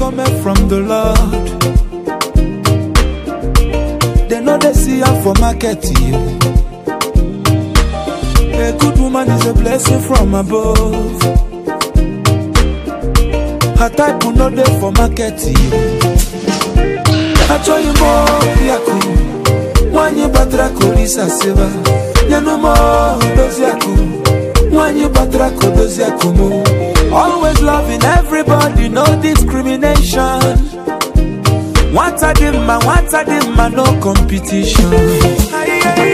coming from the Lord. They know they see her for market. A good woman is a blessing from above. Her type will not there for market. I tell you more, Yaku. When you batrako Lisa Silva, you know more, Doziaku. When you batrako Doziaku mo. Always loving everybody, no discrimination. What a dimma, no competition.